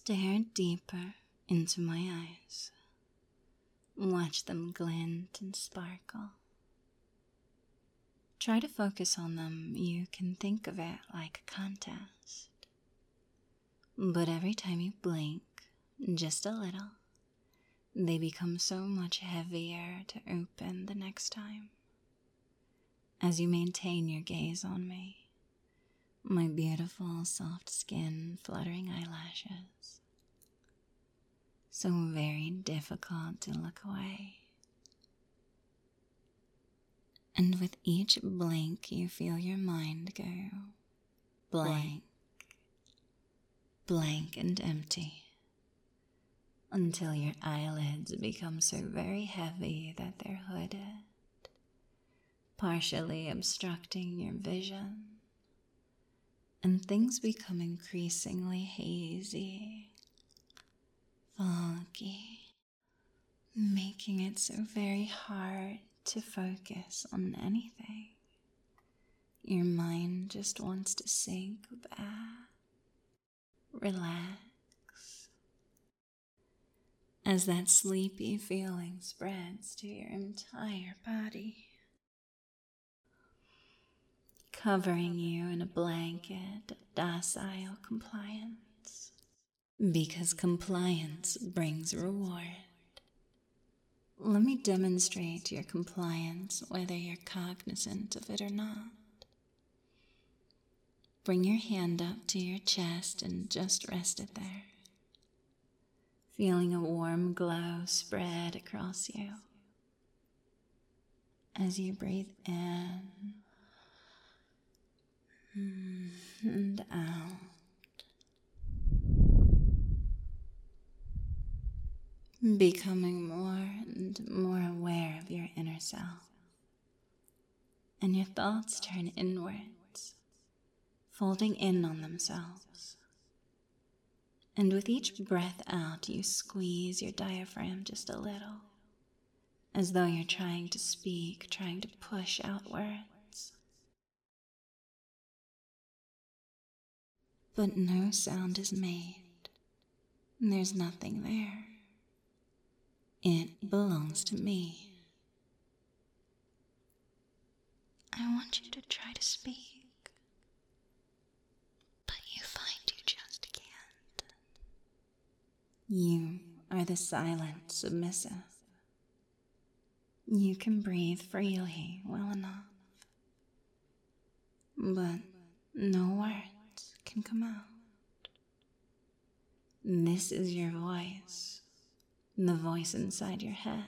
Stare deeper into my eyes. Watch them glint and sparkle. Try to focus on them. You can think of it like a contest. But every time you blink, just a little, they become so much heavier to open the next time. As you maintain your gaze on me, my beautiful soft skin, fluttering eyelashes, so very difficult to look away. And with each blink you feel your mind go blank, blank and empty, until your eyelids become so very heavy that they're hooded, partially obstructing your vision, and things become increasingly hazy, foggy, making it so very hard to focus on anything. Your mind just wants to sink back, relax, as that sleepy feeling spreads to your entire body, covering you in a blanket of docile compliance, because compliance brings reward. Let me demonstrate your compliance, whether you're cognizant of it or not. Bring your hand up to your chest and just rest it there, feeling a warm glow spread across you as you breathe in and out. Becoming more and more aware of your inner self, and your thoughts turn inwards, folding in on themselves. And with each breath out, you squeeze your diaphragm just a little, as though you're trying to speak, trying to push out words. But no sound is made. There's nothing there. It belongs to me. I want you to try to speak, but you find you just can't. You are the silent submissive. You can breathe freely well enough, but no words can come out. This is your voice. The voice inside your head.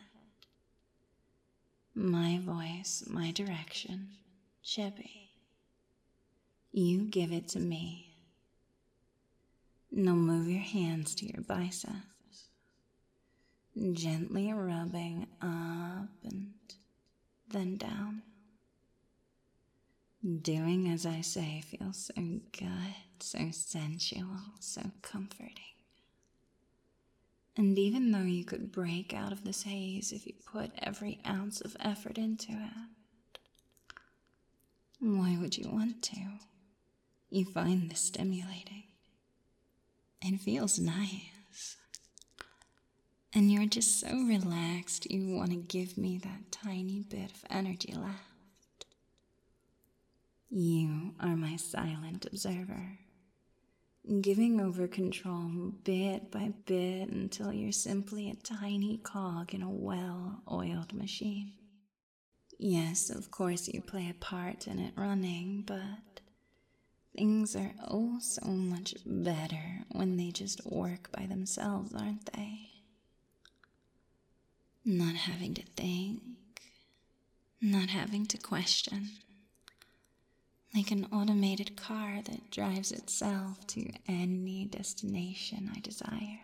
My voice, my direction, Chebby. You give it to me. Now move your hands to your biceps, gently rubbing up and then down. Doing as I say feels so good, so sensual, so comforting. And even though you could break out of this haze if you put every ounce of effort into it, why would you want to? You find this stimulating. It feels nice. And you're just so relaxed you want to give me that tiny bit of energy left. You are my silent observer, giving over control bit by bit until you're simply a tiny cog in a well-oiled machine. Yes, of course you play a part in it running, but things are oh so much better when they just work by themselves, aren't they? Not having to think, not having to question. Like an automated car that drives itself to any destination I desire.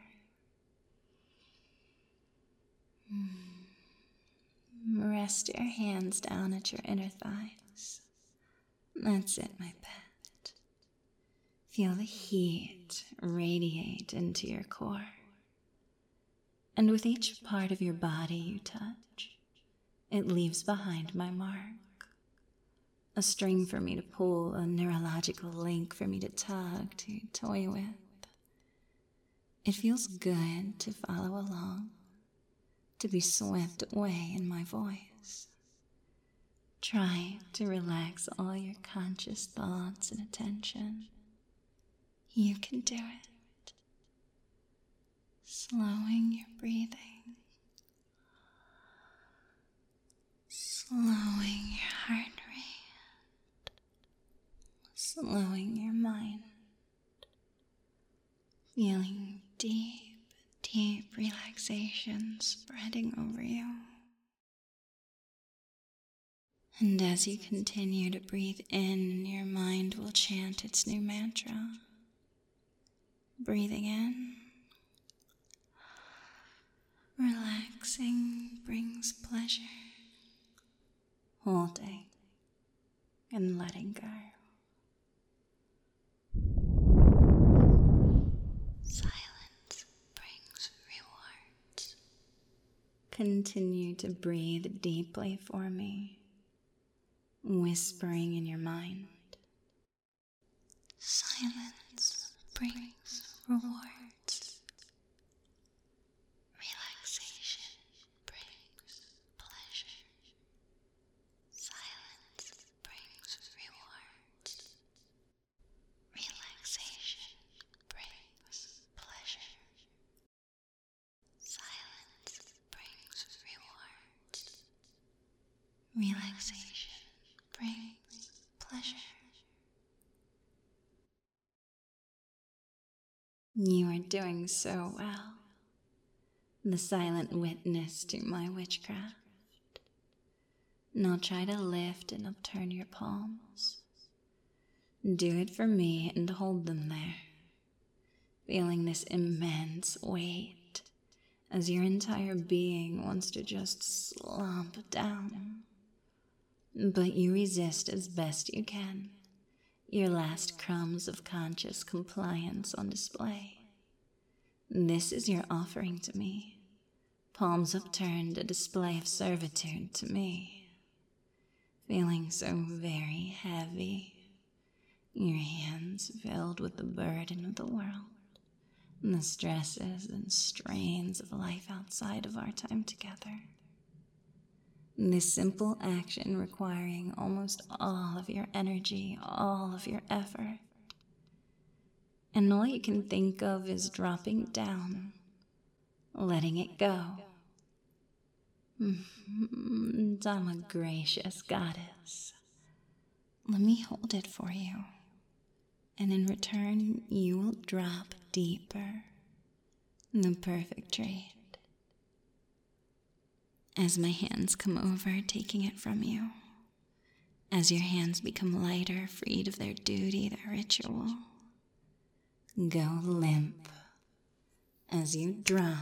Rest your hands down at your inner thighs. That's it, my pet. Feel the heat radiate into your core. And with each part of your body you touch, it leaves behind my mark. A string for me to pull, a neurological link for me to tug, to toy with. It feels good to follow along, to be swept away in my voice. Try to relax all your conscious thoughts and attention. You can do it. Slowing your breathing. Slowing your heart rate. Slowing your mind. Feeling deep relaxation spreading over you. And as you continue to breathe in, your mind will chant its new mantra. Breathing in. Relaxing brings pleasure. Holding and letting go. Silence brings rewards. Continue to breathe deeply for me, whispering in your mind. Silence brings rewards. Relaxation brings pleasure. Silence brings rewards. Relaxation brings pleasure. Silence brings rewards. Relaxation brings pleasure. You are doing so well, the silent witness to my witchcraft. Now try to lift and upturn your palms. Do it for me and hold them there, feeling this immense weight as your entire being wants to just slump down. But you resist as best you can, your last crumbs of conscious compliance on display. This is your offering to me, palms upturned, a display of servitude to me. Feeling so very heavy, your hands filled with the burden of the world, and the stresses and strains of life outside of our time together. This simple action requiring almost all of your energy, all of your effort. And all you can think of is dropping down, letting it go. And I'm a gracious goddess. Let me hold it for you. And in return, you will drop deeper. The perfect trade. As my hands come over, taking it from you. As your hands become lighter, freed of their duty, their ritual. Go limp as you drop,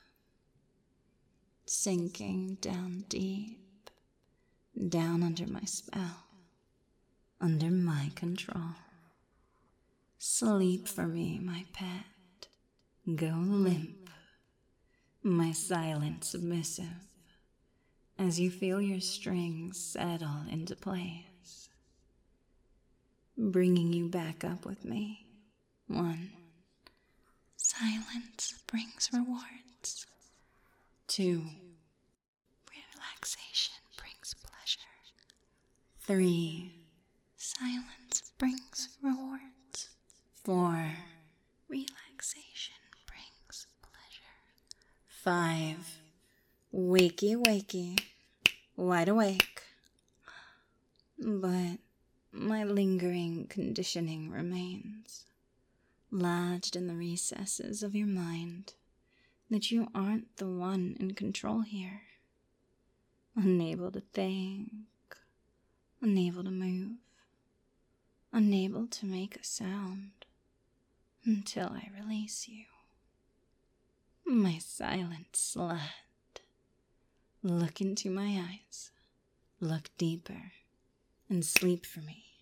sinking down deep, down under my spell, under my control. Sleep for me, my pet. Go limp, my silent submissive, as you feel your strings settle into place, bringing you back up with me. 1. Silence brings rewards. 2. Relaxation brings pleasure. 3. Silence brings rewards. 4. Relaxation brings pleasure. 5. Wakey, wakey, wide awake. But my lingering conditioning remains, lodged in the recesses of your mind, that you aren't the one in control here. Unable to think, unable to move, unable to make a sound, until I release you. My silent slut. Look into my eyes, look deeper, and sleep for me.